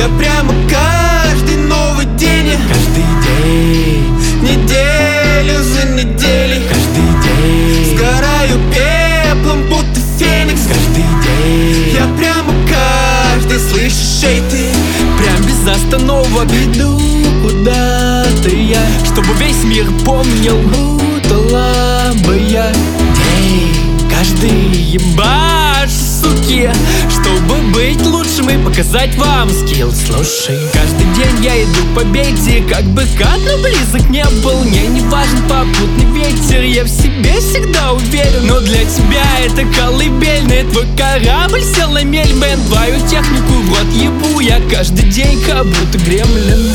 Я прямо каждый новый день, каждый день, неделю за неделей, каждый день, сгораю пеплом, будто феникс. каждый день, Я прямо каждый, слышишь, эй ты, прям без остановок иду куда-то я, чтобы весь мир помнил, будто ламбая. День, каждый ебашь, суки, чтобы быть лучшим и показать вам скилл. Слушай, каждый день я иду по победе, как бы как, но близок не был. Мне не важен попутный ветер, я в себе всегда уверен. Но для тебя это колыбельная, твой корабль сел на мель, бен. Твою технику в рот ебу я каждый день, как будто гремлин.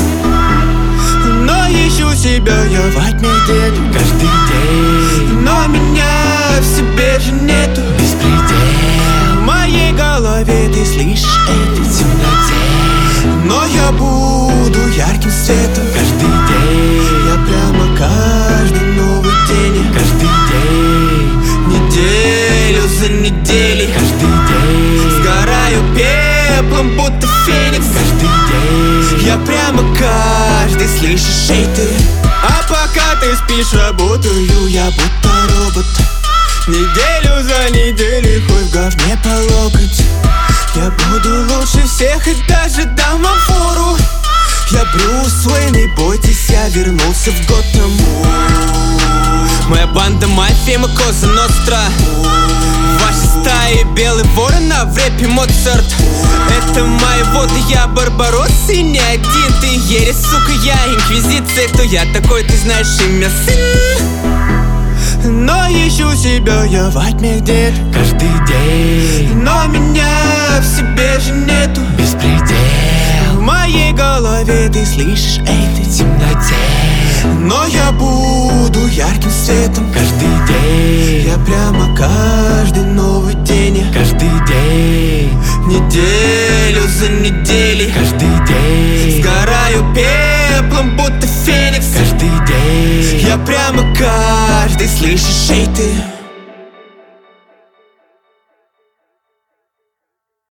но ищу себя я во тьме где-то Каждый день, но меня в себе же нету. беспредел, В моей голове ты слышишь это в темноте. но я буду ярким светом. Каждый день, Я прямо каждый новый день, каждый день, неделю за неделей, каждый день, сгораю пеплом, будто феникс. каждый день, Я прямо каждый, слышишь, эй ты. А пока ты спишь, работаю я будто робот. Неделю за неделей, хоть в говне по локоть. Я буду лучше всех и даже дам вам фору. Я Брюс Уэйн, не бойтесь, я вернулся в Готэм. Моя банда мафия, мы Коза Ностра. Ваши стаи белый ворон, а в рэпе Моцарт. Это мои воды, я Барбаросса и не один. Ты ересь, сука, я инквизиция. Кто я такой, ты знаешь имя, сын. Но ищу себя я во тьме где-то каждый день, но меня в себе же нету. беспредел, В моей голове ты слышишь, эй ты, в темноте. но я буду ярким светом. Каждый день, Я прямо каждый новый день, каждый день, неделю за неделей, каждый день, сгораю пеплом, будто феникс. каждый день, Я прямо каждый, слышишь, эй ты.